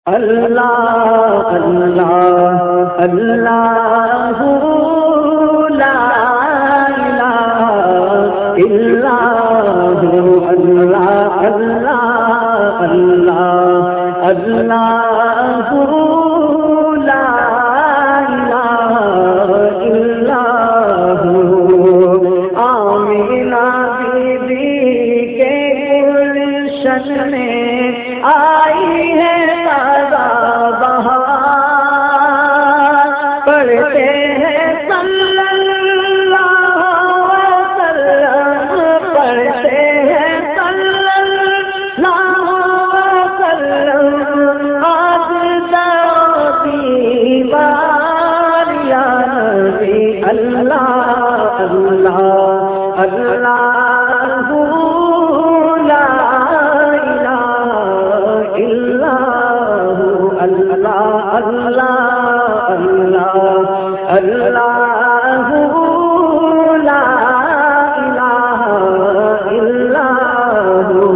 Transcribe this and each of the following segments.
اللہ اللہ اللہ لا الہ الا ہو اللہ اللہ اللہ اللہ لا الہ الا ہو آمینہ بی بی کے گلشن میں آئی ہے پڑھتے ہیں صلی اللہ وسلم پڑھتے ہیں صلی اللہ وسلم آج دعوتی بار یا نبی اللہ اللہ اللہ اللہ لا الہ الا ہو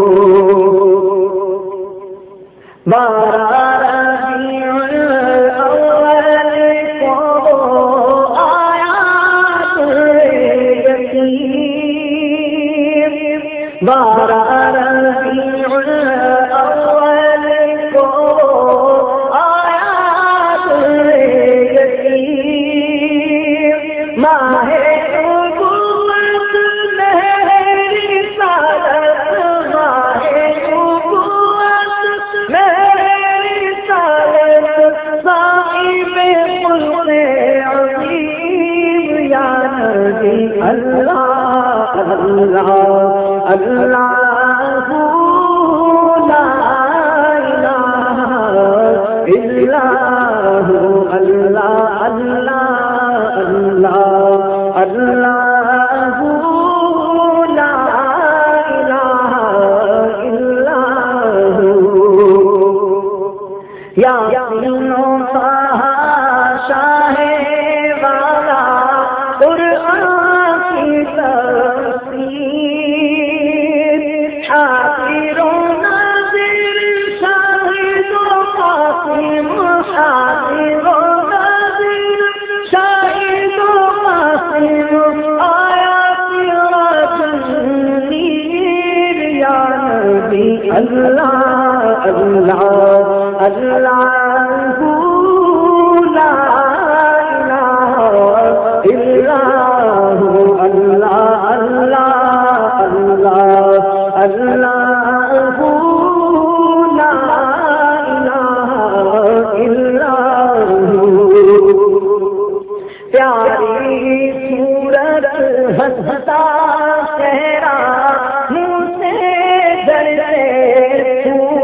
بارہ ربیع الاول کو آیات یقین بارہ ربیع الاول کو ماہ نبوت میری سعادت ماہ نبوت میری سعادت صاحب ملک عظیم یا نبی اللہ اللہ اللہ لا الہ الا ہو اللہ اللہ اللہ اللہ لا الہ الا ہو یاسین و طٰہٰ شاہ والا قرآن کی تفسیر حاضر و ناظر شاہد و قاسم حاضر و ناظر شاہد و قاسم آیا سراج منیر یا نبی اللہ اللہ اللہ لا الہ الا ہو اللہ اللہ اللہ اللہ لا الہ الا ہو پیاری صورت ہنستا چہرہ منہ سے جھرتے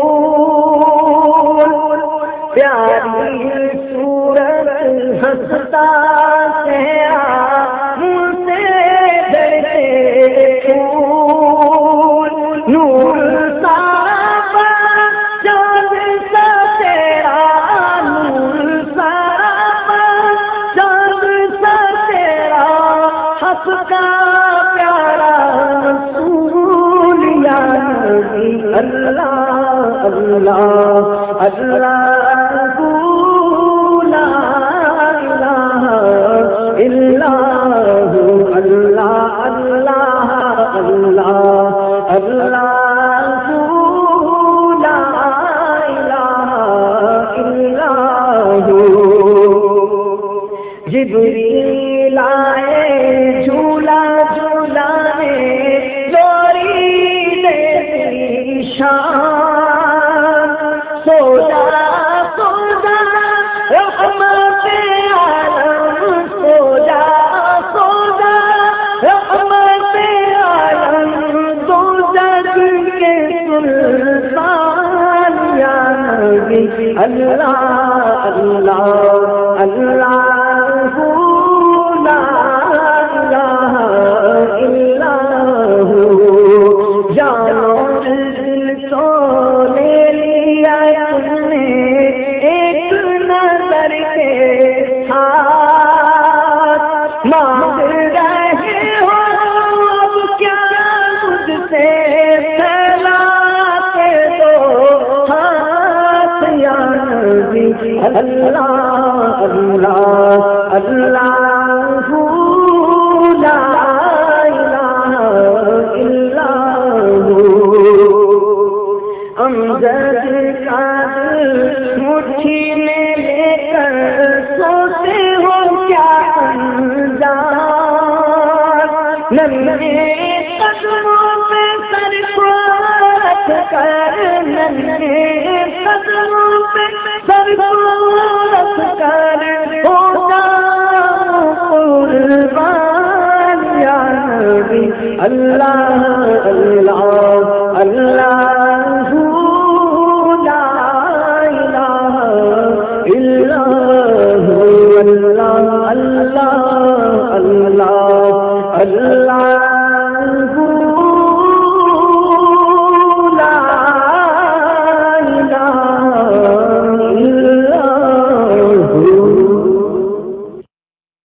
پھول پیاری صورت ہنستا چہرہ منہ سے جھرتے پھول نور سارا چاند سا تیرا نور سارا چاند سا تیرا حق کا پیارا رسول یا نبی اللہ اللہ اللہ لا الہ الا ہو اللہ اللہ اللہ اللہ لا الہ الا ہو جبریل آئے جھولا جھولانے لوری دے شان سوجا سوجا رحمت عالم سوجا سوجا رحمت عالم دو جگ کے سلطان یا نبی اللہ اللہ اللہ لا الہ الا ہو جانو دل تو لے لیا تم نے ایک نظر کے ساتھ مانگ رہے ہو اب کیا مجھ سے پھیلا کے دو ہاتھ یا اللہ اللہ اللہ لا الہ الا ہو۔ امجد کا دل مٹھی میں لے کر سوتے ہو کیا انجام، ننھے قدموں پہ سر کو رکھ کر، ننھے قدموں پہ سر کو رکھ کر ہو جاؤں قربان یا نبی اللہ اللہ اللہ